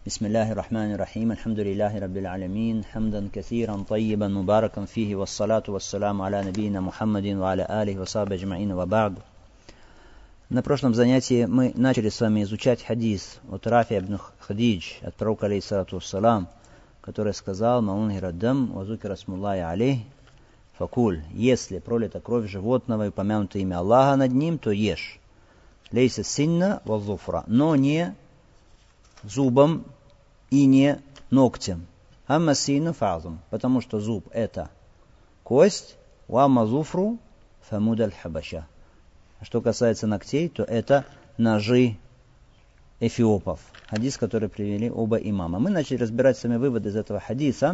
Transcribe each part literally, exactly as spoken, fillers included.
بسم الله الرحمن الرحيم الحمد لله رب العالمين حمدا كثيرا طيبا مباركا فيه والصلاة والسلام على نبينا محمد وعلى آله وصحبه أجمعين وبعد. На прошлом занятии мы начали с вами изучать хадис от Рафи ибн Хадидж, от пророка алейхиссалату вассалам, который сказал: «Маунхира дам вазукира смуллахи алейх факуль». Если пролита кровь животного и упомянуто имя Аллаха над ним, то ешь. Лейса синна вазуфра, но не зубом и не ногтем. Амма сину фазум, потому что зуб это кость, уамма зуфру фамудаль хабаша. А что касается ногтей, то это ножи эфиопов. Хадис, который привели оба имама. Мы начали разбирать с вами выводы из этого хадиса.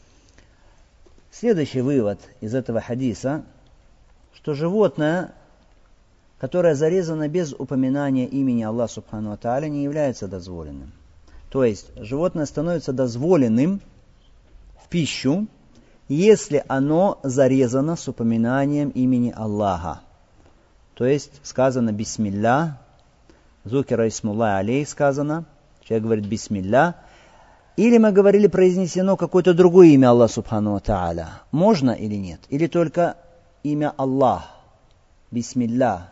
Следующий вывод из этого хадиса, что животное, которое зарезано без упоминания имени Аллаха Субхану ва Тааля, не является дозволенным. То есть животное становится дозволенным в пищу, если оно зарезано с упоминанием имени Аллаха. То есть сказано бисмилля, зукира исмуллахи алейх сказано, человек говорит бисмилля, или мы говорили произнесено какое-то другое имя Аллаха Субхану ва Тааля. Можно или нет? Или только имя Аллах, бисмилля.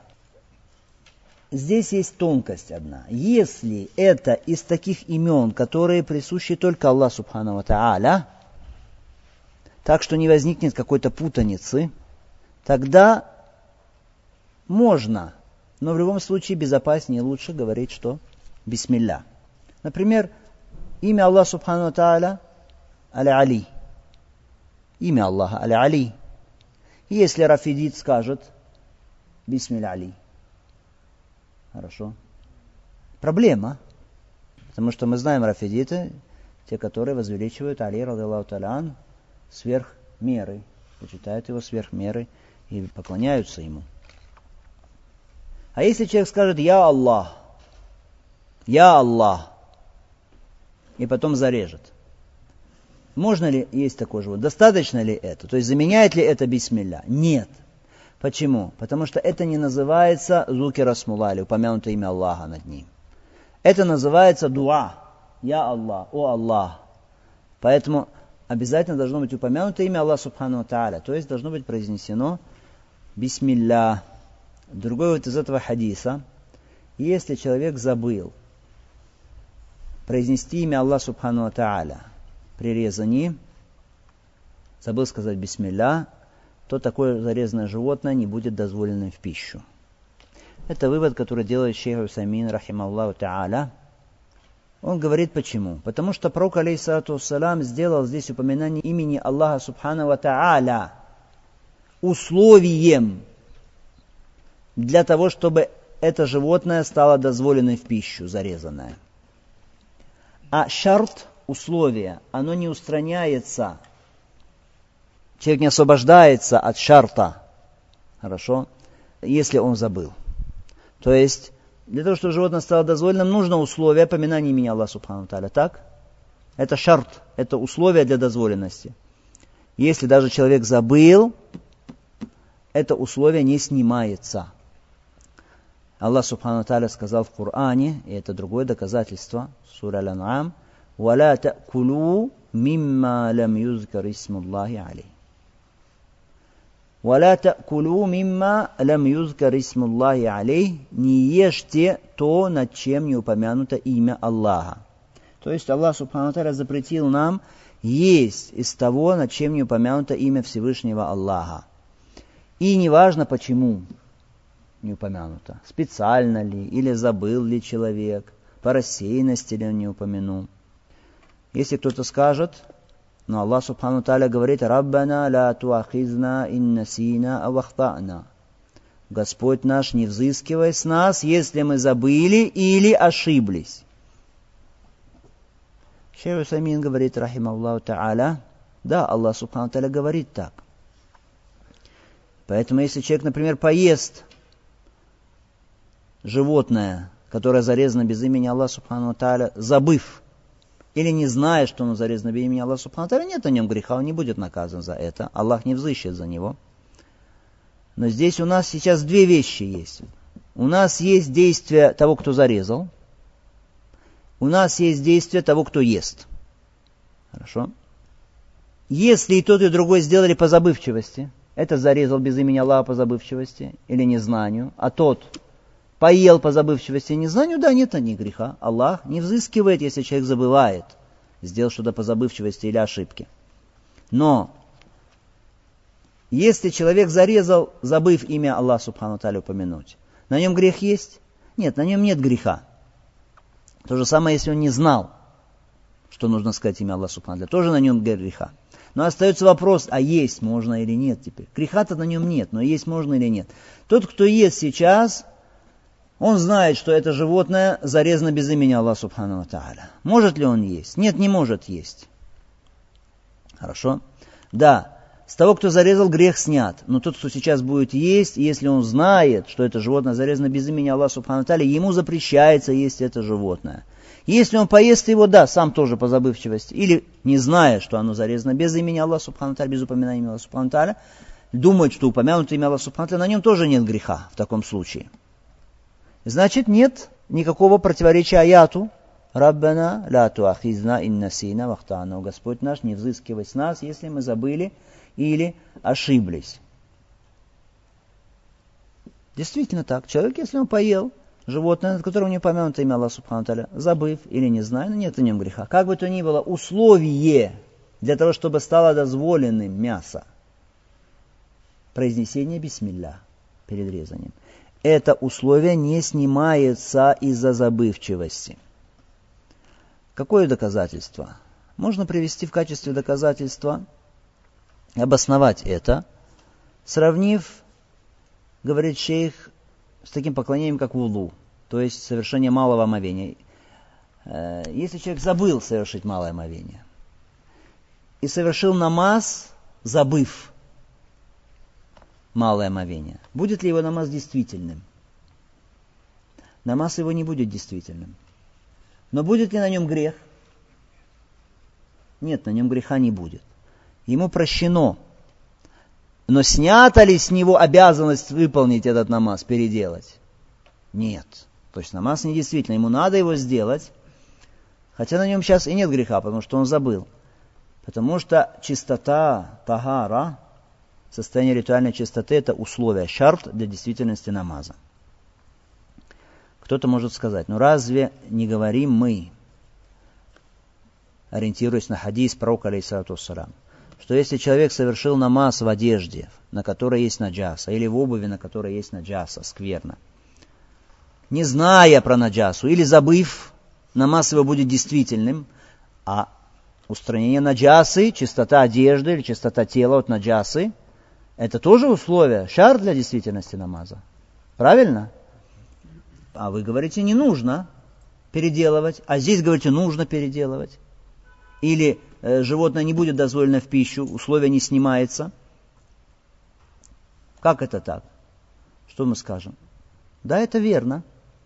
Здесь есть тонкость одна. Если это из таких имен, которые присущи только Аллаху Субхану ва Тааля, так что не возникнет какой-то путаницы, тогда можно, но в любом случае безопаснее и лучше говорить, что бисмилля. Например, имя Аллаха Субхану ва Тааля Аль-Али. Имя Аллаха Аль-Али. И если рафидит скажет бисмилля Али. Хорошо. Проблема, потому что мы знаем рафидиты, те, которые возвеличивают Али радиллаху та'аля ан сверх меры, почитают его сверх меры и поклоняются ему. А если человек скажет «Я Аллах», «Я Аллах», и потом зарежет, можно ли есть такой живот? Достаточно ли это? То есть заменяет ли это бисмилля? Нет. Почему? Потому что это не называется зукира смуллахи, упомянутое имя Аллаха над ним. Это называется дуа. Я Аллах, о Аллах. Поэтому обязательно должно быть упомянуто имя Аллаха Субхану ва Тааля. То есть должно быть произнесено бисмилля. Другой вот из этого хадиса. Если человек забыл произнести имя Аллаха Субхану ва Тааля при резании, забыл сказать бисмилля, то такое зарезанное животное не будет дозволенным в пищу. Это вывод, который делает шейх Усаймин, рахималлаху та'аля. Он говорит почему? Потому что пророк, алейхиссалату вассалам, сделал здесь упоминание имени Аллаха Субхану ва Тааля условием для того, чтобы это животное стало дозволенным в пищу, зарезанное. А шарт, условие, оно не устраняется. Человек не освобождается от шарта, хорошо, если он забыл. То есть, для того, чтобы животное стало дозволенным, нужно условие поминания имени Аллаха Субхану ва Тааля. Так? Это шарт, это условие для дозволенности. Если даже человек забыл, это условие не снимается. Аллах Субхану ва Тааля сказал в Коране, и это другое доказательство, сура Аль-Ан'ам, «Валя та'кулу мимма лам юзкар исмуллахи алейх». «Валя та'кулу мимма лам юзкар исмуллахи алейх». Не ешьте то, над чем не упомянуто имя Аллаха. То есть Аллах Субхану ва Тааля запретил нам есть из того, над чем не упомянуто имя Всевышнего Аллаха. И неважно почему не упомянуто. Специально ли, или забыл ли человек, по рассеянности ли он не упомянул. Если кто-то скажет, но Аллах Субхану ва Тааля говорит: «Раббана ла туахизна ин насина ав ахтана». Господь наш, не взыскивай с нас, если мы забыли или ошиблись. Шейх Усаймин говорит, рахималлаху та'аля, да, Аллах Субхану ва Тааля говорит так. Поэтому если человек, например, поест животное, которое зарезано без имени Аллаха Субхану ва Тааля, забыв, или не зная, что оно зарезано без имени Аллаха Субхану ва Тааля, нет на нем греха, он не будет наказан за это. Аллах не взыщет за него. Но здесь у нас сейчас две вещи есть. У нас есть действие того, кто зарезал. У у нас есть действие того, кто ест. Хорошо? Если и тот, и другой сделали по забывчивости, этот зарезал без имени Аллаха по забывчивости или незнанию, а тот поел по забывчивости и незнанию, да, нет на них греха. Аллах не взыскивает, если человек забывает, сделал что-то по забывчивости или ошибке. Но если человек зарезал, забыв имя Аллаха Субхану Тааля упомянуть, на нем грех есть? Нет, на нем нет греха. То же самое, если он не знал, что нужно сказать имя Аллаха Субхану Тааля, тоже на нем греха. Но остается вопрос, а есть можно или нет теперь. Греха-то на нем нет, но есть можно или нет. Тот, кто ест сейчас, он знает, что это животное зарезано без имени Аллаха Субхану Тааля. Может ли он есть? Нет, не может есть. Хорошо? Да. С того, кто зарезал, грех снят. Но тот, кто сейчас будет есть, если он знает, что это животное зарезано без имени Аллаха Субхану Тааля, ему запрещается есть это животное. Если он поест его, да, сам тоже по забывчивости, или не зная, что оно зарезано без имени Аллаха Субхану Тааля, без упоминания имени Аллаха Субхану Тааля, думает, что упомянутое имя Аллаха Субхану Тааля, на нем тоже нет греха в таком случае. Значит, нет никакого противоречия аяту. Раббана ла туахизна ин насина вахтана. Господь наш, не взыскивай с нас, если мы забыли или ошиблись. Действительно так. Человек, если он поел животное, над которым не упомянуто имя Аллаха Субхану Тааля, забыв или не зная, но нет на нем греха. Как бы то ни было, условие для того, чтобы стало дозволенным мясо, произнесение бисмилля перед резанием, это условие не снимается из-за забывчивости. Какое доказательство? Можно привести в качестве доказательства, обосновать это, сравнив, говорит шейх, с таким поклонением, как вуду, то есть совершение малого омовения. Если человек забыл совершить малое омовение и совершил намаз, забыв малое омовение, будет ли его намаз действительным? Намаз его не будет действительным. Но будет ли на нем грех? Нет, на нем греха не будет. Ему прощено. Но снята ли с него обязанность выполнить этот намаз, переделать? Нет. То есть намаз недействительно, ему надо его сделать, хотя на нем сейчас и нет греха, потому что он забыл. Потому что чистота, тагара, состояние ритуальной чистоты – это условие, шарт для действительности намаза. Кто-то может сказать, ну разве не говорим мы, ориентируясь на хадис пророка, алейхиссалату вассалям, что если человек совершил намаз в одежде, на которой есть наджаса, или в обуви, на которой есть наджаса, скверно, не зная про наджасу, или забыв, намаз его будет действительным, а устранение наджасы, чистота одежды или чистота тела от наджасы, это тоже условие, шар для действительности намаза. Правильно? А вы говорите, не нужно переделывать, а здесь говорите, нужно переделывать. Или э, животное не будет дозволено в пищу, условие не снимается. Как это так? Что мы скажем? Да, это верно.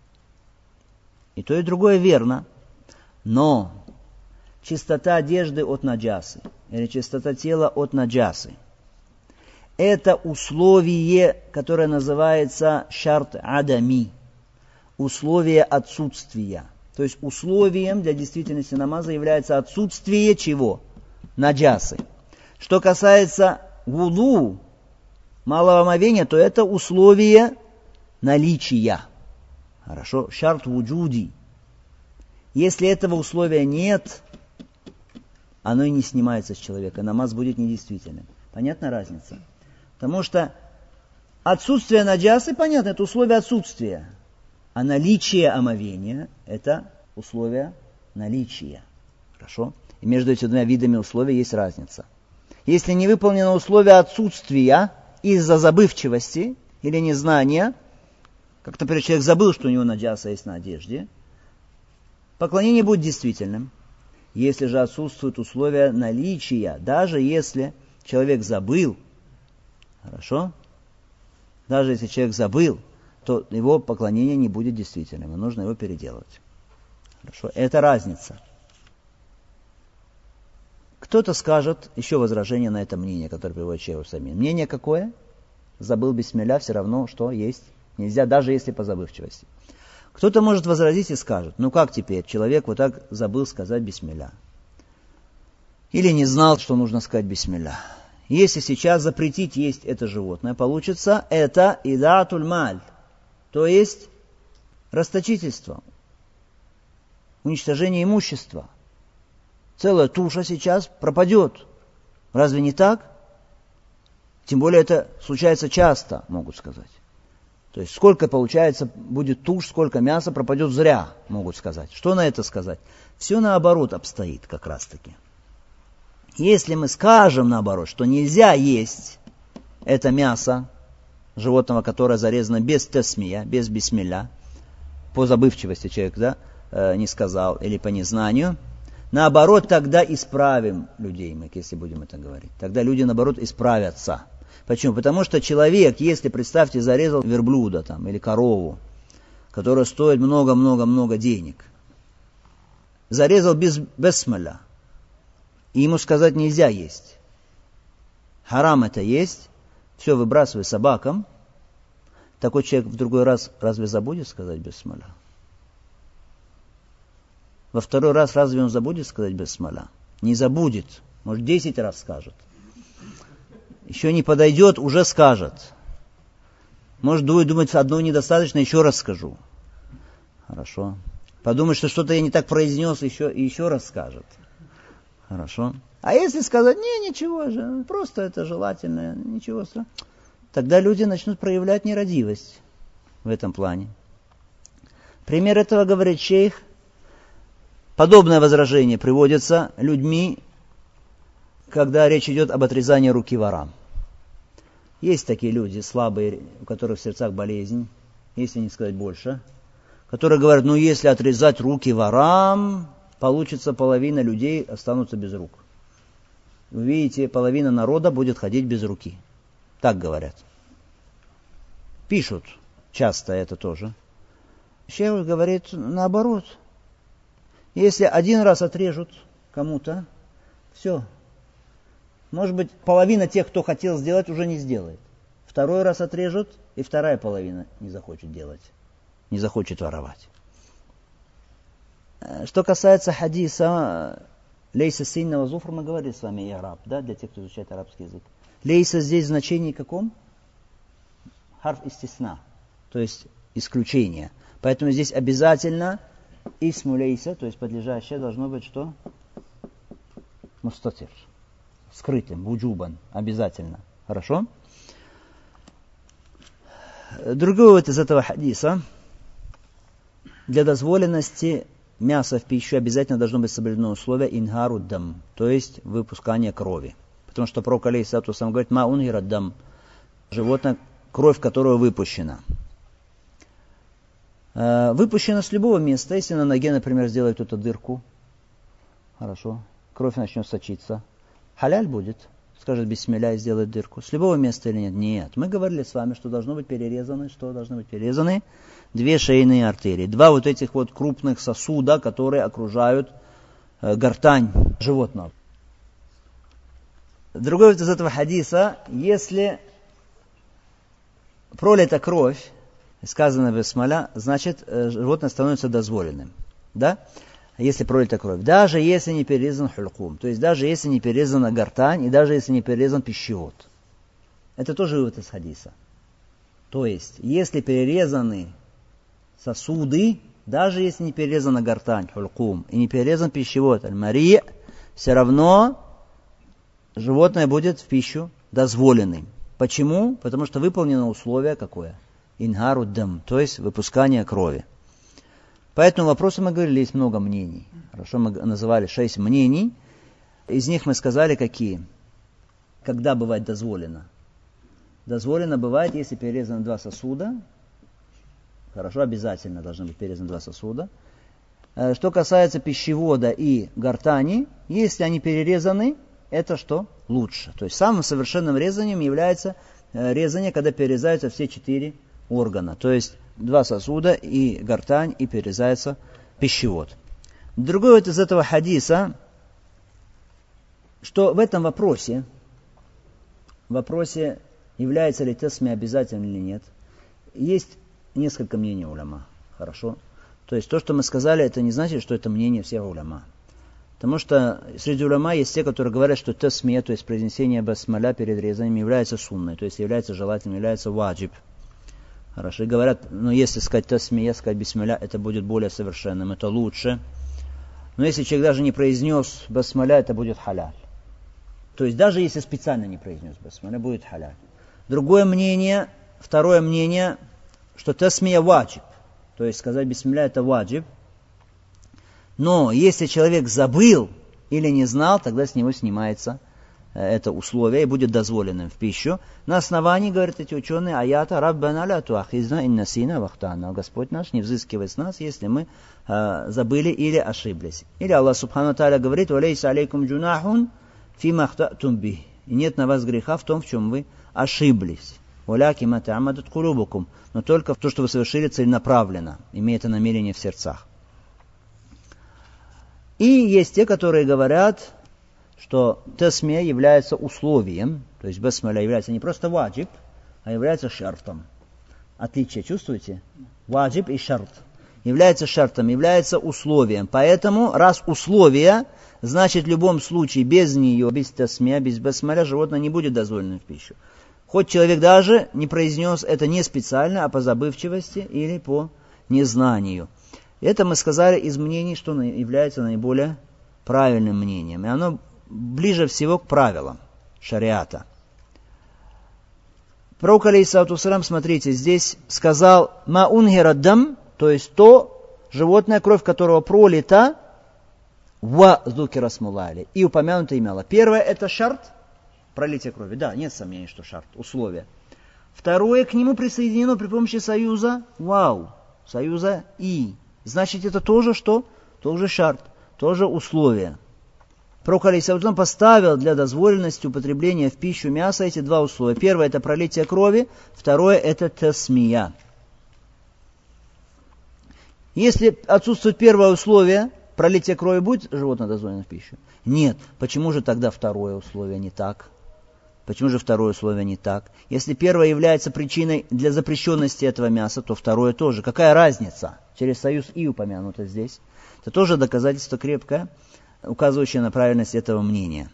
И то, и другое верно. Но чистота одежды от наджасы, или чистота тела от наджасы, это условие, которое называется шарт адами, условие отсутствия. То есть условием для действительности намаза является отсутствие чего? Наджасы. Что касается вуду, малого омовения, то это условие наличия. Хорошо? Шарт вуджуди. Если этого условия нет, оно и не снимается с человека. Намаз будет недействительным. Понятна разница? Потому что отсутствие наджасы, понятно, это условие отсутствия. А наличие омовения – это условие наличия. Хорошо? И между этими двумя видами условий есть разница. Если не выполнено условие отсутствия из-за забывчивости или незнания, как, например, человек забыл, что у него наджаса есть на одежде, поклонение будет действительным. Если же отсутствует условие наличия, даже если человек забыл, хорошо? Даже если человек забыл, то его поклонение не будет действительным, и нужно его переделывать. Хорошо? Это разница. Кто-то скажет, еще возражение на это мнение, которое приводит Шейх Усаймин. Мнение какое? Забыл бисмилля, все равно, что есть. Нельзя, даже если по забывчивости. Кто-то может возразить и скажет, ну как теперь, человек вот так забыл сказать бисмилля. Или не знал, что нужно сказать бисмилля. Если сейчас запретить есть это животное, получится это идатуль маль, то есть расточительство, уничтожение имущества. Целая туша сейчас пропадет. Разве не так? Тем более это случается часто, могут сказать. То есть сколько получается будет туш, сколько мяса пропадет зря, могут сказать. Что на это сказать? Все наоборот обстоит как раз таки. Если мы скажем наоборот, что нельзя есть это мясо животного, которое зарезано без тесмия, без бисмилля, по забывчивости человек, да, э, не сказал, или по незнанию, наоборот, тогда исправим людей, мы, если будем это говорить. Тогда люди, наоборот, исправятся. Почему? Потому что человек, если, представьте, зарезал верблюда там, или корову, которая стоит много-много-много денег, зарезал без бисмилля, и ему сказать нельзя есть. Харам это есть, все выбрасывай собакам. Такой человек в другой раз разве забудет сказать бисмилля? Во второй раз разве он забудет сказать бисмилля? Не забудет, может десять раз скажет. Еще не подойдет, уже скажет. Может будет думать, одного недостаточно, еще раз скажу. Хорошо. Подумает, что что-то я не так произнес, еще, и еще раз скажет. Хорошо. А если сказать, не, ничего же, просто это желательно, ничего страшного, тогда люди начнут проявлять нерадивость в этом плане. Пример этого говорит шейх. Подобное возражение приводится людьми, когда речь идет об отрезании руки ворам. Есть такие люди слабые, у которых в сердцах болезнь, если не сказать больше, которые говорят, ну если отрезать руки ворам, получится половина людей останутся без рук. Вы видите, половина народа будет ходить без руки. Так говорят. Пишут часто это тоже. Шейх говорит наоборот. Если один раз отрежут кому-то, все. Может быть, половина тех, кто хотел сделать, уже не сделает. Второй раз отрежут, и вторая половина не захочет делать, не захочет воровать. Что касается хадиса лейса синного зуфра, мы говорили с вами и араб, да, для тех, кто изучает арабский язык. Лейса здесь в значении каком? Харф истисна, то есть исключение. Поэтому здесь обязательно исму лейса, то есть подлежащее, должно быть что? Мустатир. Скрытым, вуджубан, обязательно. Хорошо? Другой вот из этого хадиса. Для дозволенности мяса в пищу обязательно должно быть соблюдено условие ингару дам, то есть выпускание крови. Потому что пророк алейхиссалату вассалям говорит, ма унгира дам, животное, кровь которого выпущена. Выпущена с любого места. Если на ноге, например, сделает кто-то дырку, хорошо, кровь начнет сочиться. Халяль будет, скажет бисмилля и сделает дырку. С любого места или нет? Нет. Мы говорили с вами, что должно быть перерезаны, что должны быть перерезаны две шейные артерии. Два вот этих вот крупных сосуда, которые окружают э, гортань животного. Другой вот из этого хадиса, если пролита кровь, сказано бисмилля, значит э, животное становится дозволенным. Да? Если пролита кровь, даже если не перерезан хулькум, то есть даже если не перерезана гортань и даже если не перерезан пищевод. Это тоже вывод из хадиса. То есть, если перерезаны сосуды, даже если не перерезана гортань, хулькум, и не перерезан пищевод, аль-мари, все равно животное будет в пищу дозволенным. Почему? Потому что выполнено условие какое? Ингару дам, то есть выпускание крови. По этому вопросу мы говорили, есть много мнений. Хорошо, мы называли шесть мнений. Из них мы сказали, какие. Когда бывает дозволено? Дозволено бывает, если перерезаны два сосуда. Хорошо, обязательно должны быть перерезаны два сосуда. Что касается пищевода и гортани, если они перерезаны, это что? Лучше. То есть самым совершенным резанием является резание, когда перерезаются все четыре органа. То есть два сосуда и гортань, и перерезается пищевод. Другой вот из этого хадиса, что в этом вопросе, в вопросе, является ли тесми обязательным или нет, есть несколько мнений уляма. Хорошо. То есть то, что мы сказали, это не значит, что это мнение всех уляма. Потому что среди уляма есть те, которые говорят, что тасмия, то есть произнесение басмаля перед резанием, является сунной, то есть является желательным, является ваджиб. Хорошо. И говорят, ну если сказать тасмия, сказать бисмилля, это будет более совершенным, это лучше. Но если человек даже не произнес басмаля, это будет халяль. То есть даже если специально не произнес басмаля, будет халяль. Другое мнение, второе мнение, что тасмия ваджиб. То есть сказать бисмилля это ваджиб. Но если человек забыл или не знал, тогда с него снимается это условие и будет дозволенным в пищу. На основании, говорят эти ученые, аята «Раббана ля туахизна ин насина вахтана». Господь наш не взыскивает с нас, если мы э, забыли или ошиблись. Или Аллах Субхану Тааля говорит «Валейса алейкум джунахун фима ахтатум бих». И нет на вас греха в том, в чем вы ошиблись. «Валяки ма та'амадат кулубукум». Но только в то, что вы совершили целенаправленно, имея это намерение в сердцах. И есть те, которые говорят, что тасмия является условием, то есть басмаля является не просто ваджиб, а является шартом. Отличие чувствуете? Ваджиб и шарт. Является шартом, является условием. Поэтому, раз условие, значит в любом случае без нее, без тасмия, без басмаля животное не будет дозволено в пищу. Хоть человек даже не произнес это не специально, а по забывчивости или по незнанию. Это мы сказали из мнений, что является наиболее правильным мнением. И оно ближе всего к правилам шариата. Пророк, алейхиссалату вассалям, смотрите, здесь сказал «ма унгира дам», то есть то животное, кровь которого пролита, «ва зукира смулали», и упомянуто имя Аллаха. Первое – это шарт, пролитие крови. Да, нет сомнений, что шарт, условие. Второе, к нему присоединено при помощи союза «вау», союза «и». Значит, это тоже что? Тоже шарт, тоже условие. Пророк алейхиссалам поставил для дозволенности употребления в пищу мяса эти два условия. Первое – это пролитие крови, второе – это тасмия. Если отсутствует первое условие, пролитие крови, будет животное дозволено в пищу? Нет. Почему же тогда второе условие не так? Почему же второе условие не так? Если первое является причиной для запрещенности этого мяса, то второе тоже. Какая разница? Через союз «и» упомянуто здесь. Это тоже доказательство крепкое, указывающее на правильность этого мнения.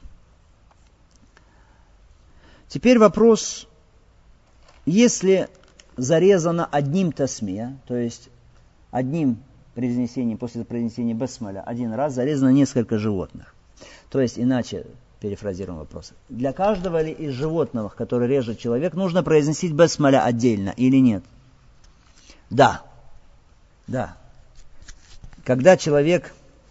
Теперь вопрос, если зарезано одним тасмия, то есть одним произнесением, после произнесения басмаля, один раз зарезано несколько животных. То есть, иначе, перефразируем вопрос, для каждого ли из животных, который режет человек, нужно произносить басмаля отдельно или нет? Да. Да. Когда человек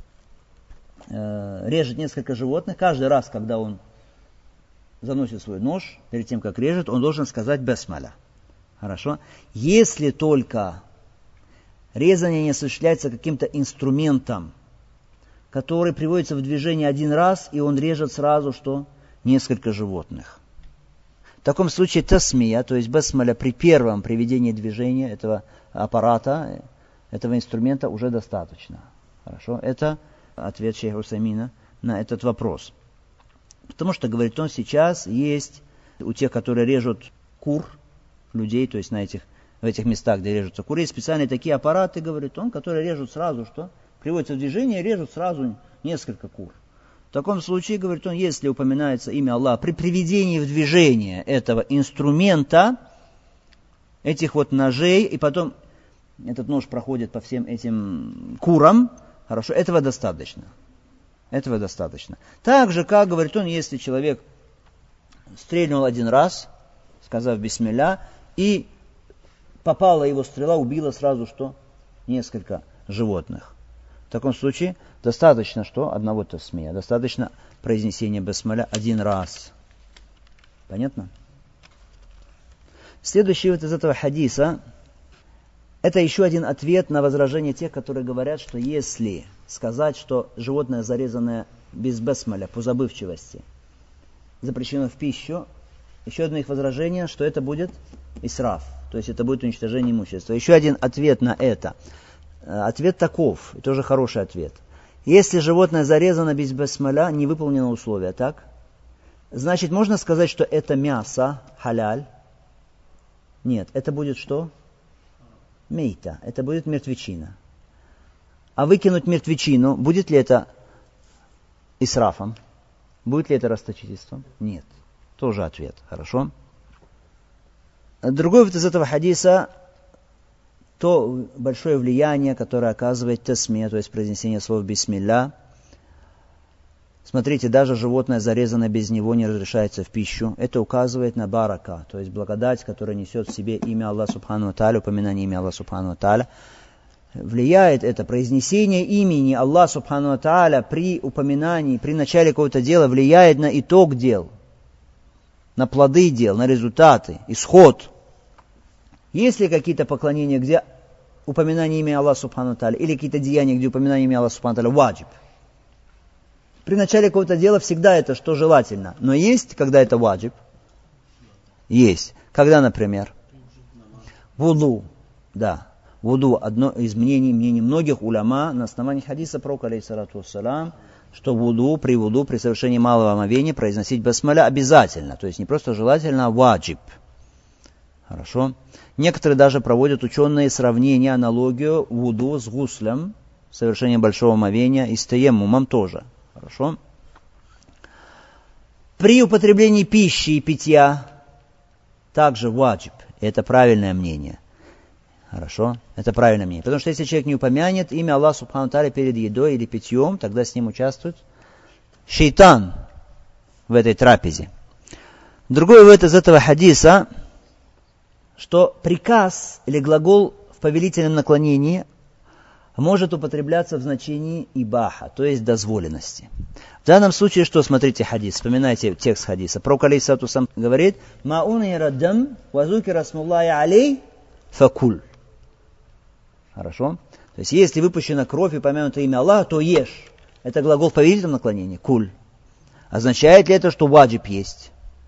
э, режет несколько животных, каждый раз, когда он заносит свой нож, перед тем, как режет, он должен сказать басмаля. Хорошо? Если только резание не осуществляется каким-то инструментом, который приводится в движение один раз, и он режет сразу что? Несколько животных. В таком случае тасмия, то есть басмаля при первом приведении движения этого аппарата, этого инструмента уже достаточно. Хорошо? Это ответ шейха Усаймина на этот вопрос. Потому что, говорит он, сейчас есть у тех, которые режут кур, людей, то есть на этих, в этих местах, где режутся куры, есть специальные такие аппараты, говорит он, которые режут сразу что? Приводятся в движение и режут сразу несколько кур. В таком случае, говорит он, если упоминается имя Аллаха при приведении в движение этого инструмента, этих вот ножей, и потом этот нож проходит по всем этим курам, хорошо, этого достаточно. Этого достаточно. Так же, как, говорит он, если человек стрельнул один раз, сказав бисмилля, и попала его стрела, убила сразу что? Несколько животных. В таком случае достаточно что? Одного тасмия. Достаточно произнесения басмаля один раз. Понятно? Следующий вот из этого хадиса, это еще один ответ на возражение тех, которые говорят, что если сказать, что животное, зарезанное без басмаля, по забывчивости, запрещено в пищу, еще одно их возражение, что это будет исраф, то есть это будет уничтожение имущества. Еще один ответ на это. Ответ таков, и тоже хороший ответ. Если животное зарезано без басмаля, не выполнено условие, так? Значит, можно сказать, что это мясо, халяль? Нет, это будет что? Мейта, это будет мертвечина. а выкинуть мертвечину, будет ли это исрафом? Будет ли это расточительством? Нет. Тоже ответ. Хорошо. Другой вывод из этого хадиса, то большое влияние, которое оказывает тасмия, то есть произнесение слов бисмилля. Смотрите, даже животное, зарезанное без него, не разрешается в пищу. Это указывает на барака, то есть благодать, которая несет в себе имя Аллаха Субхану ва Тааля, упоминание имя Аллаха Субхану ва Тааля. Влияет это произнесение имени Аллаха Субхану ва Тааля при упоминании, при начале какого-то дела, влияет на итог дел, на плоды дел, на результаты, исход. Есть ли какие-то поклонения, где упоминание имени Аллаха Субхану ва Тааля, или какие-то деяния, где упоминание имени Аллаха Субхану ва Тааля ваджиб? При начале какого-то дела всегда это что желательно. Но есть, когда это ваджиб? Есть. Когда, например? Вуду. Да. Вуду. Одно из мнений, мнений многих уляма на основании хадиса пророка, алейхиссалату вассалам, что вуду, при вуду, при совершении малого омовения произносить басмаля обязательно. То есть не просто желательно, а ваджиб. Хорошо. Некоторые даже проводят ученые сравнения, аналогию вуду с гуслем, совершением большого омовения, и с таеммумом тоже. Хорошо. При употреблении пищи и питья также ваджиб. Это правильное мнение. Хорошо. Это правильное мнение. Потому что если человек не упомянет имя Аллаха Субхану ва Тааля перед едой или питьем, тогда с ним участвует шейтан в этой трапезе. Другой вывод из этого хадиса, что приказ или глагол в повелительном наклонении может употребляться в значении ибаха, то есть дозволенности. В данном случае, что, смотрите хадис, вспоминайте текст хадиса. Пророк алейхиссалату вассалам говорит: «Ма унира дам ва зукира смуллахи алей факуль». Хорошо? То есть, если выпущена кровь и помянуто имя Аллаха, то ешь. Это глагол в повелительном наклонении, куль. Означает ли это, что ваджиб есть?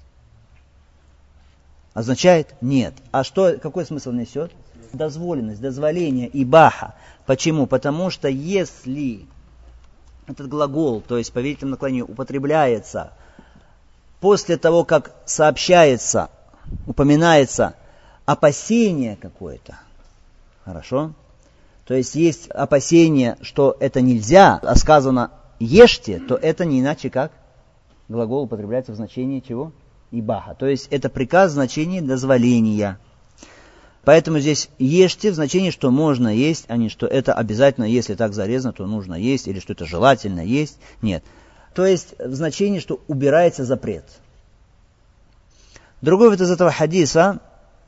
Означает? Нет. А что, какой смысл несет? Дозволенность, дозволение, ибаха. Почему? Потому что если этот глагол, то есть повелительное наклонение, употребляется после того, как сообщается, упоминается опасение какое-то, хорошо? То есть есть опасение, что это нельзя, а сказано ешьте, то это не иначе как глагол употребляется в значении чего? Ибаха. То есть это приказ в значении дозволения. Поэтому здесь ешьте в значении, что можно есть, а не что это обязательно, если так зарезано, то нужно есть, или что это желательно есть. Нет. То есть в значении, что убирается запрет. Другой вывод из этого хадиса.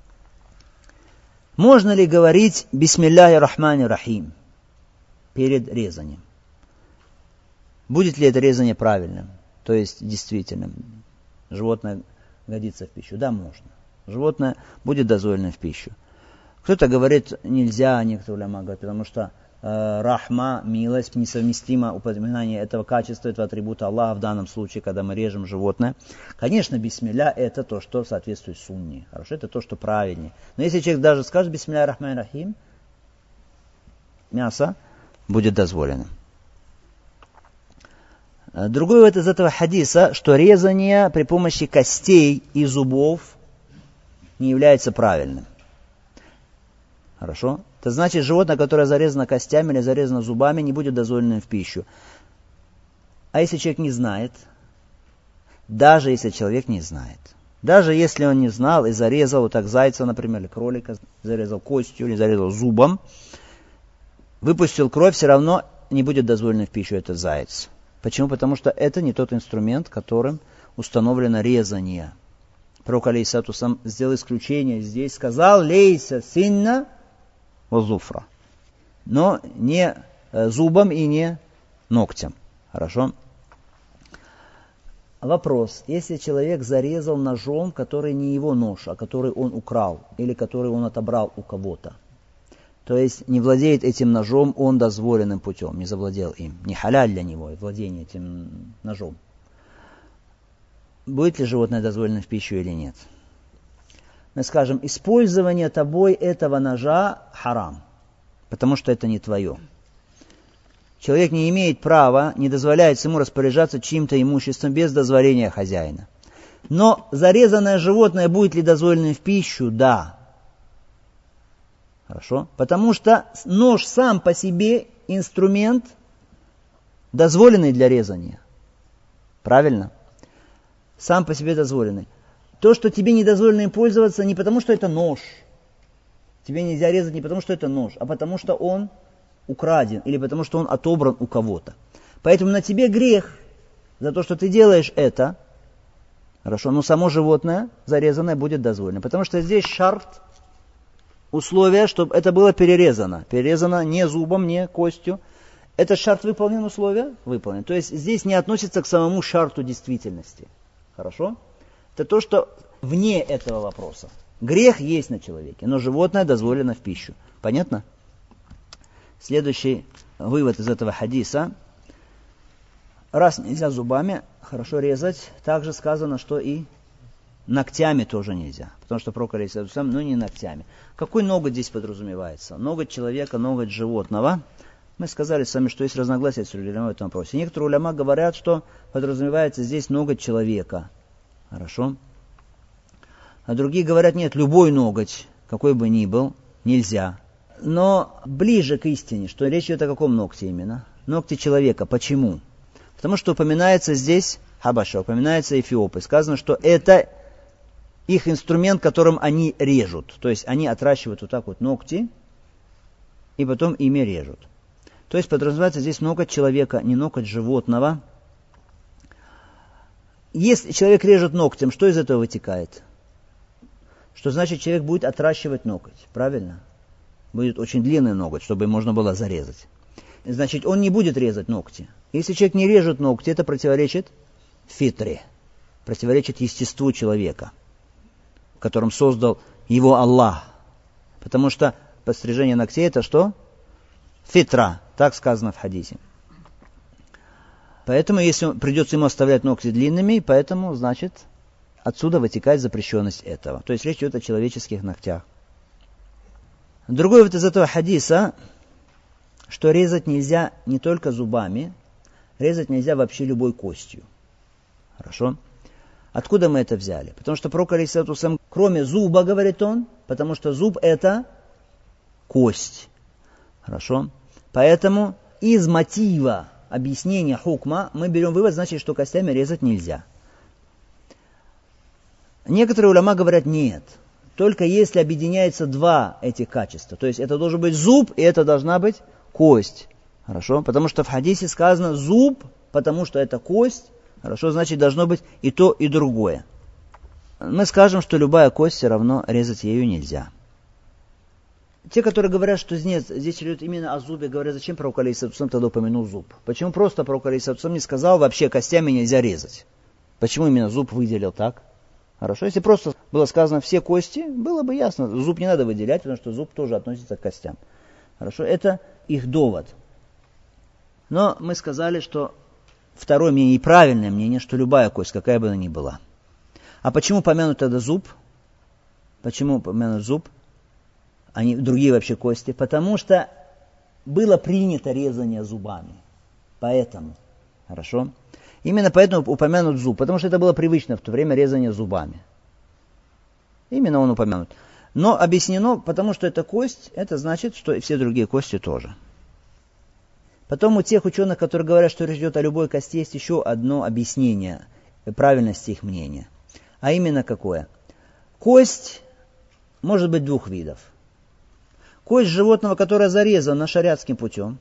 Можно ли говорить бисмилляхи рахмани рахим перед резанием? Будет ли это резание правильным, то есть действительным? Животное годится в пищу? Да, можно. Животное будет дозволено в пищу. Кто-то говорит, нельзя, некоторые уляма говорят, потому что э, рахма, милость, несовместимо упоминание этого качества, этого атрибута Аллаха в данном случае, когда мы режем животное. Конечно, бисмилля это то, что соответствует сунне. Хорошо, это то, что правильнее. Но если человек даже скажет бисмилля рахмани рахим, мясо будет дозволено. Другой вывод из этого хадиса, что резание при помощи костей и зубов не является правильным. Хорошо? Это значит, животное, которое зарезано костями или зарезано зубами, не будет дозволено в пищу. А если человек не знает, даже если человек не знает, даже если он не знал и зарезал вот так зайца, например, или кролика, зарезал костью или зарезал зубом, выпустил кровь, все равно не будет дозволено в пищу этот заяц. Почему? Потому что это не тот инструмент, которым установлено резание. Пророк алейхиссалату вассалам сделал исключение здесь, сказал лейса синна вазуфра, но не зубом и не ногтем. Хорошо? Вопрос. Если человек зарезал ножом, который не его нож, а который он украл, или который он отобрал у кого-то, то есть не владеет этим ножом он дозволенным путем, не завладел им, не халяль для него владение этим ножом, будет ли животное дозволено в пищу или нет? Мы скажем, использование тобой этого ножа харам, потому что это не твое. Человек не имеет права, не дозволяется ему распоряжаться чьим-то имуществом без дозволения хозяина. Но зарезанное животное будет ли дозволено в пищу? Да. Хорошо? Потому что нож сам по себе инструмент, дозволенный для резания. Правильно? Сам по себе дозволенный. То, что тебе не дозволено им пользоваться, не потому, что это нож. Тебе нельзя резать не потому, что это нож, а потому, что он украден или потому, что он отобран у кого-то. Поэтому на тебе грех за то, что ты делаешь это. Хорошо, но само животное зарезанное будет дозволено. Потому что здесь шарт, условие, чтобы это было перерезано. Перерезано не зубом, не костью. Этот шарт выполнен, условие выполнен. То есть здесь не относится к самому шарту действительности. Хорошо? Это то, что вне этого вопроса. Грех есть на человеке, но животное дозволено в пищу. Понятно? Следующий вывод из этого хадиса. Раз нельзя зубами хорошо резать, также сказано, что и ногтями тоже нельзя. Потому что пророк, алейхиссалату вассалям, ну не ногтями. Какой ноготь здесь подразумевается? Ноготь человека, ноготь животного. Мы сказали с вами, что есть разногласия с уляма в этом вопросе. Некоторые уляма говорят, что подразумевается здесь ноготь человека. Хорошо? А другие говорят, нет, любой ноготь, какой бы ни был, нельзя. Но ближе к истине, что речь идет о каком ногте именно? Ногте человека. Почему? Потому что упоминается здесь Хабаша, упоминается эфиопы. Сказано, что это их инструмент, которым они режут. То есть они отращивают вот так вот ногти и потом ими режут. То есть подразумевается здесь ноготь человека, не ноготь животного. Если человек режет ногтем, что из этого вытекает? Что значит, человек будет отращивать ноготь, правильно? Будет очень длинный ноготь, чтобы можно было зарезать. Значит, он не будет резать ногти. Если человек не режет ногти, это противоречит фитре, противоречит естеству человека, которым создал его Аллах. Потому что подстрижение ногтей это что? Фитра, так сказано в хадисе. Поэтому, если придется ему оставлять ногти длинными, поэтому, значит, отсюда вытекает запрещенность этого. То есть речь идет о человеческих ногтях. Другой вот из этого хадиса, что резать нельзя не только зубами, резать нельзя вообще любой костью. Хорошо? Откуда мы это взяли? Потому что пророк, алейхиссалату вассалям, кроме зуба, говорит он, потому что зуб это кость. Хорошо? Поэтому из мотива объяснения хукма мы берем вывод, значит, что костями резать нельзя. Некоторые уляма говорят нет. Только если объединяются два этих качества. То есть это должен быть зуб, и это должна быть кость. Хорошо? Потому что в хадисе сказано зуб, потому что это кость. Хорошо? Значит, должно быть и то, и другое. Мы скажем, что любая кость все равно резать ею нельзя. Те, которые говорят, что нет, здесь идет именно о зубе, говорят, зачем пророк алейхиссалату вассалям тогда упомянул зуб? Почему просто пророк алейхиссалату вассалям не сказал, вообще костями нельзя резать? Почему именно зуб выделил так? Хорошо, если просто было сказано все кости, было бы ясно. Зуб не надо выделять, потому что зуб тоже относится к костям. Хорошо, это их довод. Но мы сказали, что второе мнение и правильное мнение, что любая кость, какая бы она ни была. А почему помянут тогда зуб? Почему помянут зуб, а не другие вообще кости? Потому что было принято резание зубами. Поэтому. Хорошо? Именно поэтому упомянут зуб, потому что это было привычно в то время резание зубами. Именно он упомянут. Но объяснено, потому что это кость, это значит, что и все другие кости тоже. Потом у тех ученых, которые говорят, что речь идет о любой кости, есть еще одно объяснение правильности их мнения. А именно какое? Кость может быть двух видов. Кость животного, которая зарезана шариатским путем.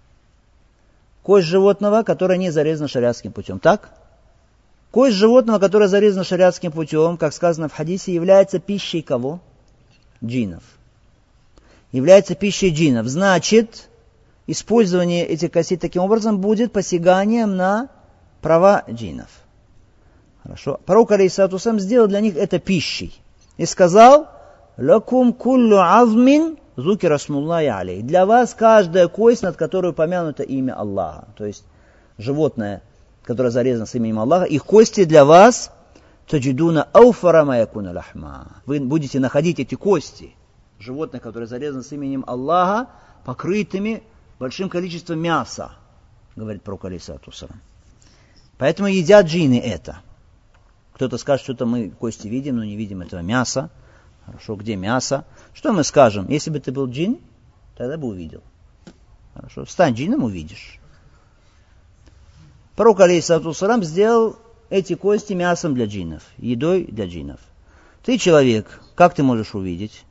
Кость животного, которая не зарезана шариатским путем. Так? Кость животного, которая зарезана шариатским путем, как сказано в хадисе, является пищей кого? Джиннов. Является пищей джиннов. Значит, использование этих костей таким образом будет посяганием на права джиннов. Хорошо. Пророк, алейхиссалату вассалям, сделал для них это пищей. И сказал, «Лакум куллу азмин зукира смуллахи алейх». Для вас каждая кость, над которой упомянуто имя Аллаха. То есть животное, которое зарезано с именем Аллаха, их кости для вас таджидуна ауфара ма якуна лахма. Вы будете находить эти кости животных, которые зарезаны с именем Аллаха, покрытыми большим количеством мяса, говорит пророк алейхиссалату вассалям. Поэтому едят джинны это. Кто-то скажет, что-то мы кости видим, но не видим этого мяса. Хорошо, где мясо? Что мы скажем? Если бы ты был джин, тогда бы увидел. Хорошо. Стань джинном, увидишь. Пророк алейхиссалату вассалам сделал эти кости мясом для джиннов, едой для джиннов. Ты человек, как ты можешь увидеть?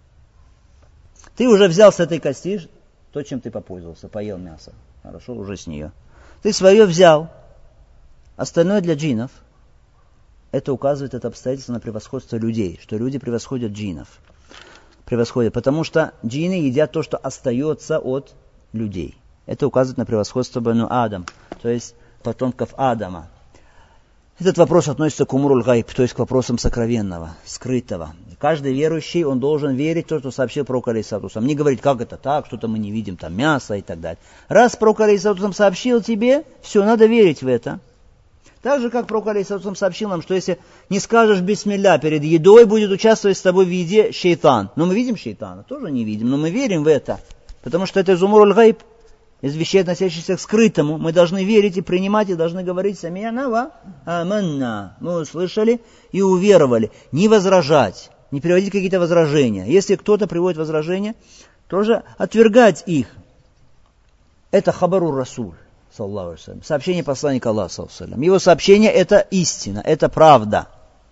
Ты уже взял с этой кости то, чем ты попользовался, поел мясо. Хорошо, уже с нее. Ты свое взял, остальное для джиннов. Это указывает, это обстоятельство, на превосходство людей, что люди превосходят джиннов. Превосходят, потому что джинны едят то, что остается от людей. Это указывает на превосходство Бану Адам, то есть потомков Адама. Этот вопрос относится к умруль гайб, то есть к вопросам сокровенного, скрытого. Каждый верующий, он должен верить в то, что сообщил пророк алейхиссалату вассалам. Не говорить, как это так, что-то мы не видим, там мясо и так далее. Раз пророк алейхиссалату вассалам сообщил тебе, все, надо верить в это. Так же, как пророк алейхиссалату вассалам сообщил нам, что если не скажешь бисмилля перед едой, будет участвовать с тобой в еде шейтан. Но мы видим шейтана? Тоже не видим, но мы верим в это. Потому что это из умруль гайб, из вещей, относящихся к скрытому. Мы должны верить и принимать, и должны говорить «Сами'на ва аманна». Мы услышали и уверовали. Не возражать, не приводить какие-то возражения. Если кто-то приводит возражения, тоже отвергать их. Это хабару расуль, саллаллаху алейхи ва саллям, сообщение посланника Аллаха, саллаллаху алейхи ва саллям. Его сообщение – это истина, это правда.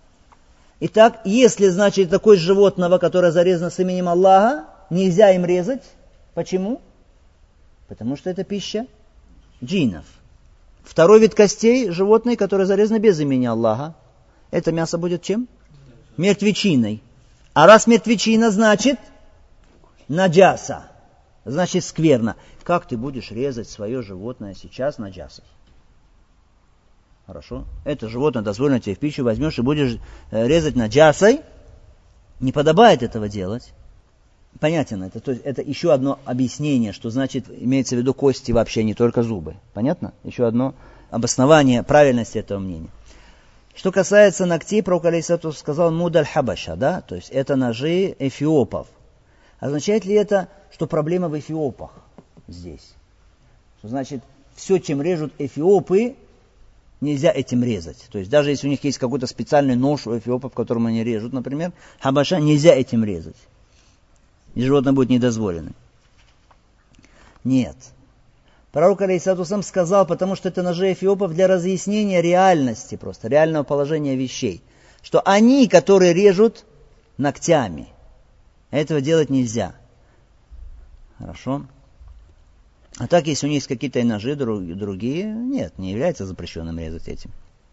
Итак, если, значит, такое животного, которое зарезано с именем Аллаха, нельзя им резать. Почему? Потому что это пища джиннов. Второй вид костей, животные, которые зарезаны без имени Аллаха, это мясо будет чем? Мертвечиной. А раз мертвечина, значит наджаса. Значит скверно. Как ты будешь резать свое животное сейчас наджасой? Хорошо. Это животное дозволено тебе в пищу, возьмешь и будешь резать наджасой. Не подобает этого делать. Понятно это. То есть это еще одно объяснение, что значит, имеется в виду кости вообще, не только зубы. Понятно? Еще одно обоснование правильности этого мнения. Что касается ногтей, пророк алейхиссалату сказал мудаль хабаша, да? То есть это ножи эфиопов. Означает ли это, что проблема в эфиопах здесь? Что значит, все, чем режут эфиопы, нельзя этим резать. То есть даже если у них есть какой-то специальный нож у эфиопов, которым они режут, например, хабаша, нельзя этим резать. И животное будет недозволено. Нет. Пророк алейхиссалату вассалам сказал, потому что это ножи эфиопов для разъяснения реальности, просто реального положения вещей. Что они, которые режут ногтями, этого делать нельзя. Хорошо. А так, если у них есть какие-то ножи другие, нет, не является запрещенным резать этим.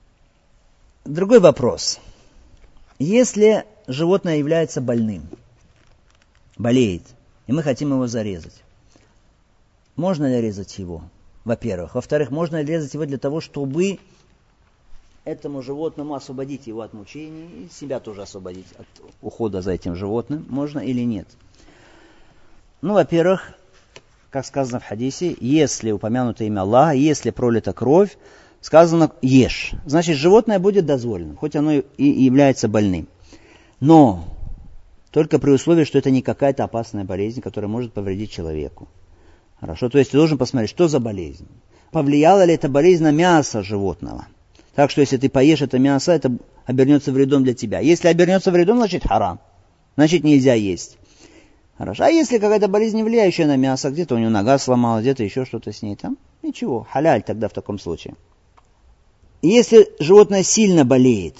Другой вопрос. Если животное является больным, болеет, и мы хотим его зарезать. Можно ли резать его? Во-первых. Во-вторых, можно ли резать его для того, чтобы этому животному освободить его от мучений и себя тоже освободить от ухода за этим животным? Можно или нет? Ну, во-первых, как сказано в хадисе, если упомянуто имя Аллаха, если пролита кровь, сказано «ешь». Значит, животное будет дозволено, хоть оно и является больным. Но только при условии, что это не какая-то опасная болезнь, которая может повредить человеку. Хорошо, то есть ты должен посмотреть, что за болезнь. Повлияла ли эта болезнь на мясо животного? Так что если ты поешь это мясо, это обернется вредом для тебя. Если обернется вредом, значит харам. Значит нельзя есть. Хорошо. А если какая-то болезнь, не влияющая на мясо, где-то у него нога сломалась, где-то еще что-то с ней, там ничего, халяль тогда в таком случае. Если животное сильно болеет,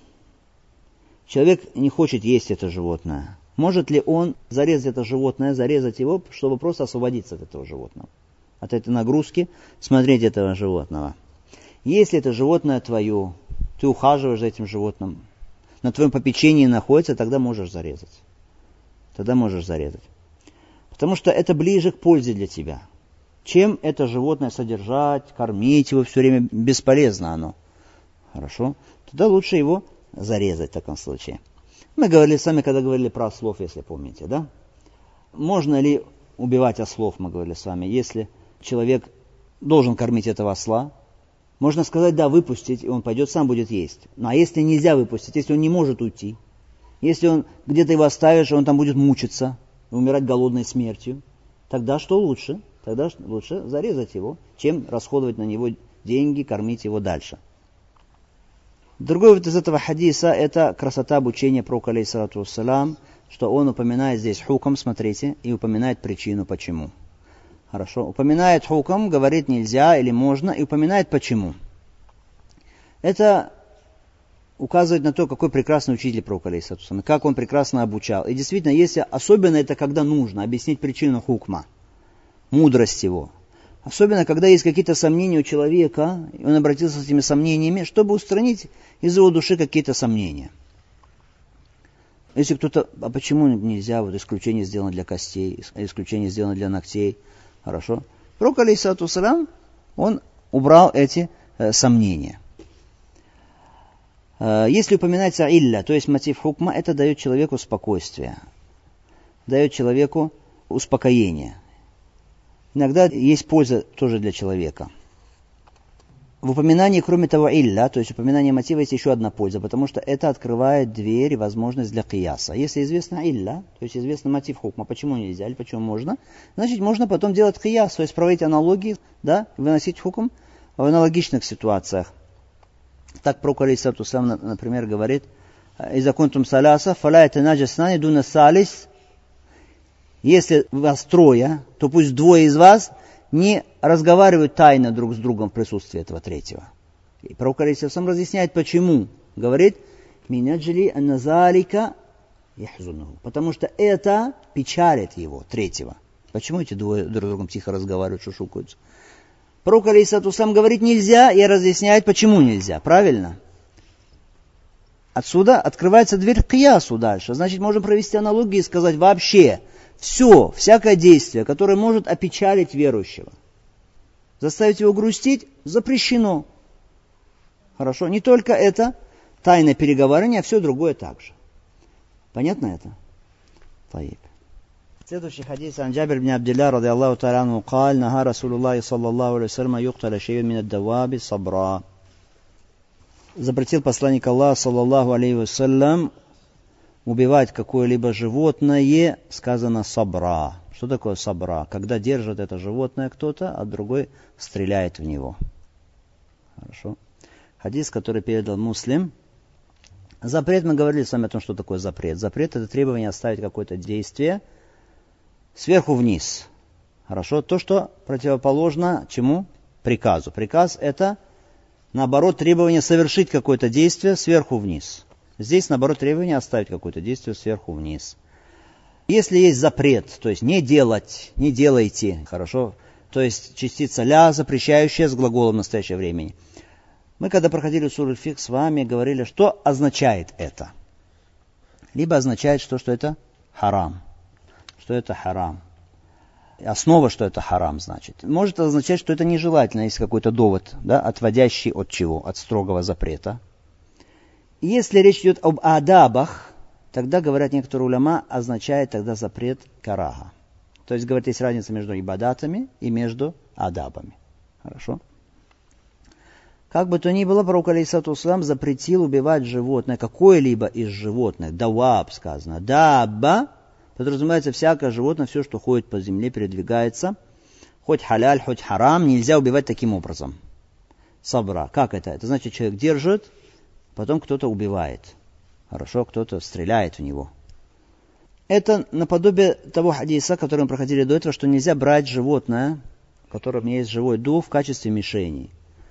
человек не хочет есть это животное, может ли он зарезать это животное, зарезать его, чтобы просто освободиться от этого животного? От этой нагрузки смотреть этого животного. Если это животное твое, ты ухаживаешь за этим животным, на твоем попечении находится, тогда можешь зарезать. Тогда можешь зарезать. Потому что это ближе к пользе для тебя. Чем это животное содержать, кормить его все время, бесполезно оно. Хорошо? Тогда лучше его зарезать в таком случае. Мы говорили с вами, когда говорили про ослов, если помните, да? Можно ли убивать ослов, мы говорили с вами, если человек должен кормить этого осла? Можно сказать, да, выпустить, и он пойдет, сам будет есть. Ну, а если нельзя выпустить, если он не может уйти, если он где-то его оставишь, он там будет мучиться, умирать голодной смертью, тогда что лучше? Тогда лучше зарезать его, чем расходовать на него деньги, кормить его дальше. Другой вид из этого хадиса – это красота обучения пророка алейхиссалату вассалам, что он упоминает здесь хукам, смотрите, и упоминает причину, почему. Хорошо. Упоминает хукм, говорит нельзя или можно, и упоминает почему. Это указывает на то, какой прекрасный учитель пророка, алейхиссалату, как он прекрасно обучал. И действительно, если особенно это когда нужно объяснить причину хукма, мудрость его. Особенно, когда есть какие-то сомнения у человека, и он обратился с этими сомнениями, чтобы устранить из его души какие-то сомнения. Если кто-то, а почему нельзя, вот исключение сделано для костей, исключение сделано для ногтей, хорошо. Пророк, алейхиссалату вассалям, он убрал эти э, сомнения. Э, если упоминается илля, то есть мотив хукма, это дает человеку спокойствие, дает человеку успокоение. Иногда есть польза тоже для человека. В упоминании, кроме того, илля, то есть упоминание мотива, есть еще одна польза, потому что это открывает дверь и возможность для кияса. Если известно илля, то есть известно мотив хукма, почему нельзя или почему можно, значит можно потом делать кияс, то есть проводить аналогии, да, выносить хукм в аналогичных ситуациях. Так пророк, алейхиссалату вассалям, например, говорит: «Иза кунтум саляса, фаля ятанаджаснани дуна салис». Если вас трое, то пусть двое из вас не разговаривают тайно друг с другом в присутствии этого третьего. И пророк сам разъясняет, почему. Говорит, «Минаджили анназалика яхзунуху». Потому что это печалит его, третьего. Почему эти двое друг с другом тихо разговаривают, шушукаются? Пророк сам говорит, нельзя, и разъясняет, почему нельзя. Правильно? Отсюда открывается дверь к киясу дальше. Значит, можем провести аналогию и сказать вообще, все, всякое действие, которое может опечалить верующего, заставить его грустить, запрещено. Хорошо? Не только это тайное переговаривание, а все другое также. Понятно это? Таиб. Следующий хадис ан Джабир бин Абдилля ради Аллаху та'аля анху قال نهى رسول الله صلى الله عليه وسلم يقتل شيء من الدواب صبرا. Запретил посланник Аллаха саллаллаху алейхи вассалям убивать какое-либо животное, сказано сабра. Что такое сабра? Когда держит это животное кто-то, а другой стреляет в него. Хорошо. Хадис, который передал Муслим. Запрет, мы говорили с вами о том, что такое запрет. Запрет — это требование оставить какое-то действие сверху вниз. Хорошо. То, что противоположно чему? Приказу. Приказ — это, наоборот, требование совершить какое-то действие сверху вниз. Здесь, наоборот, требование оставить какое-то действие сверху вниз. Если есть запрет, то есть не делать, не делайте, хорошо, то есть частица ля, запрещающая с глаголом в настоящее время. Мы, когда проходили суру аль-Фик с вами, говорили, что означает это. Либо означает, что, что это харам. Что это харам. Основа, что это харам, значит. Может означать, что это нежелательно, есть какой-то довод, да, отводящий от чего? От строгого запрета. Если речь идет об адабах, тогда, говорят некоторые уляма, означает тогда запрет караха. То есть, говорят, есть разница между ибадатами и между адабами. Хорошо? Как бы то ни было, пророк алейхиссалату вассалям запретил убивать животное, какое-либо из животных. Даваб сказано. Дабба подразумевается всякое животное, все, что ходит по земле, передвигается. Хоть халяль, хоть харам, нельзя убивать таким образом. Сабра. Как это? Это значит, человек держит, потом кто-то убивает. Хорошо, кто-то стреляет в него. Это наподобие того хадиса, который мы проходили до этого, что нельзя брать животное, в котором есть живой дух, в качестве мишени.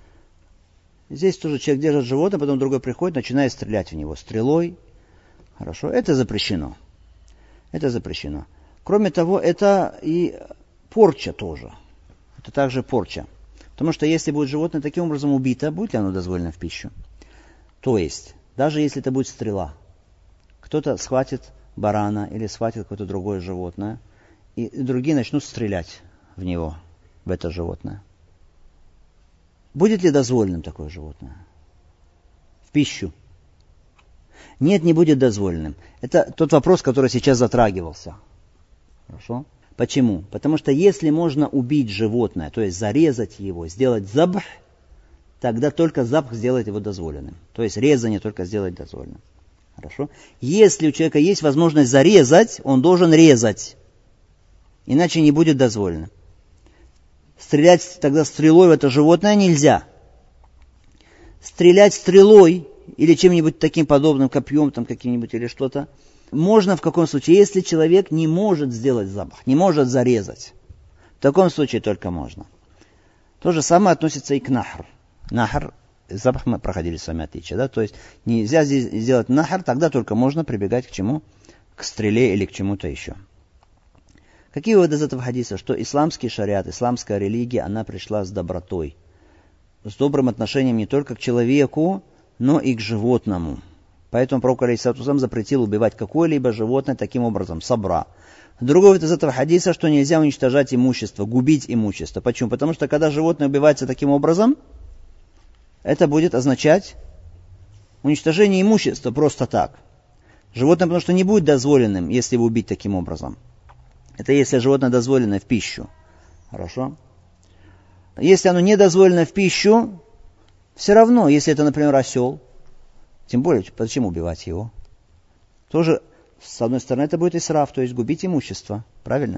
Здесь тоже человек держит животное, потом другой приходит, начинает стрелять в него стрелой. Хорошо, это запрещено. Это запрещено. Кроме того, это и порча тоже. Это также порча. Потому что если будет животное таким образом убито, будет ли оно дозволено в пищу? То есть, даже если это будет стрела, кто-то схватит барана или схватит какое-то другое животное, и другие начнут стрелять в него, в это животное. Будет ли дозволенным такое животное? В пищу? Нет, не будет дозволенным. Это тот вопрос, который сейчас затрагивался. Хорошо? Почему? Потому что если можно убить животное, то есть зарезать его, сделать забх, тогда только запах сделает его дозволенным. То есть резание только сделать дозволенным. Хорошо? Если у человека есть возможность зарезать, он должен резать. Иначе не будет дозволенным. Стрелять тогда стрелой в это животное нельзя. Стрелять стрелой или чем-нибудь таким подобным, копьем там каким-нибудь или что-то, можно в каком случае, если человек не может сделать запах, не может зарезать. В таком случае только можно. То же самое относится и к нахр. Нахр, запах мы проходили с вами отличие, да? То есть нельзя здесь сделать нахр, тогда только можно прибегать к чему? К стреле или к чему-то еще. Какие выводы из этого хадиса? Что исламский шариат, исламская религия, она пришла с добротой. С добрым отношением не только к человеку, но и к животному. Поэтому пророк алейхиссалату вассалям запретил убивать какое-либо животное таким образом, сабра. Другой вывод из этого хадиса, что нельзя уничтожать имущество, губить имущество. Почему? Потому что когда животное убивается таким образом, это будет означать уничтожение имущества просто так. Животное, потому что не будет дозволенным, если его убить таким образом. Это если животное дозволено в пищу. Хорошо? Если оно не дозволено в пищу, все равно, если это, например, осел, тем более, почему убивать его? Тоже, с одной стороны, это будет исраф, то есть губить имущество. Правильно?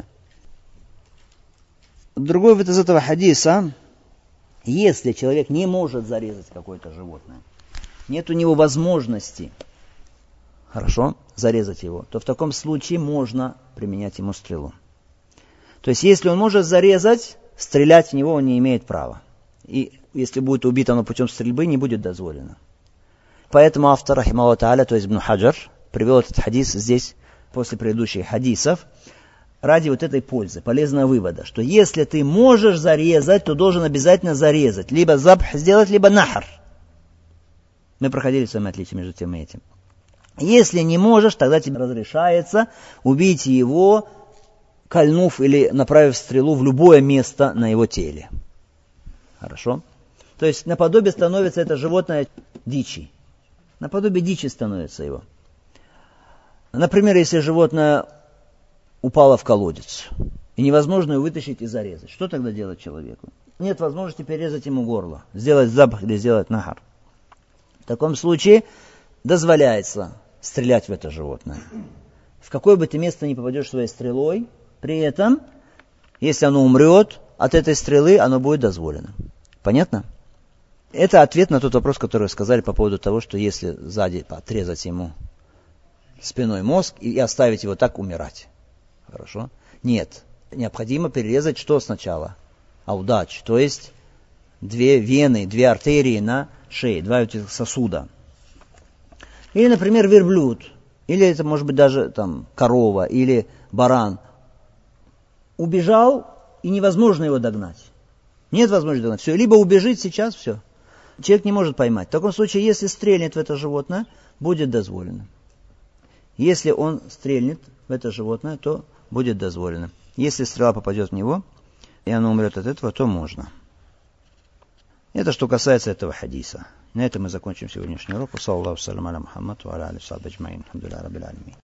Другой вывод из этого хадиса, если человек не может зарезать какое-то животное, нет у него возможности, хорошо, зарезать его, то в таком случае можно применять ему стрелу. То есть, если он может зарезать, стрелять в него он не имеет права. И если будет убито оно путем стрельбы, не будет дозволено. Поэтому автор, рахимахуллаху тааля, то есть Ибн Хаджар, привел этот хадис здесь, после предыдущих хадисов, ради вот этой пользы, полезного вывода, что если ты можешь зарезать, то должен обязательно зарезать. Либо забх сделать, либо нахр. Мы проходили с вами отличие между тем и этим. Если не можешь, тогда тебе разрешается убить его, кольнув или направив стрелу в любое место на его теле. Хорошо? То есть наподобие становится это животное дичи. Наподобие дичи становится его. Например, если животное упало в колодец, и невозможно его вытащить и зарезать, что тогда делать человеку? Нет возможности перерезать ему горло, сделать забх или сделать нахар. В таком случае дозволяется стрелять в это животное. В какое бы ты место ни попадешь своей стрелой, при этом, если оно умрет, от этой стрелы оно будет дозволено. Понятно? Это ответ на тот вопрос, который вы сказали по поводу того, что если сзади отрезать ему спиной мозг и оставить его так умирать. Хорошо? Нет. Необходимо перерезать что сначала? Аудач, то есть две вены, две артерии на шее, два этих сосуда. Или, например, верблюд, или это может быть даже там корова, или баран. Убежал, и невозможно его догнать. Нет возможности догнать. Все. Либо убежит сейчас, все. Человек не может поймать. В таком случае, если стрельнет в это животное, будет дозволено. Если он стрельнет в это животное, то будет дозволено. Если стрела попадет в него, и оно умрет от этого, то можно. Это что касается этого хадиса. На этом мы закончим сегодняшний урок. Саллаллаху салям аля Мухаммад ва аля алихи ва сахбихи аджмаин. Алхамдулиллахи раббил алямин.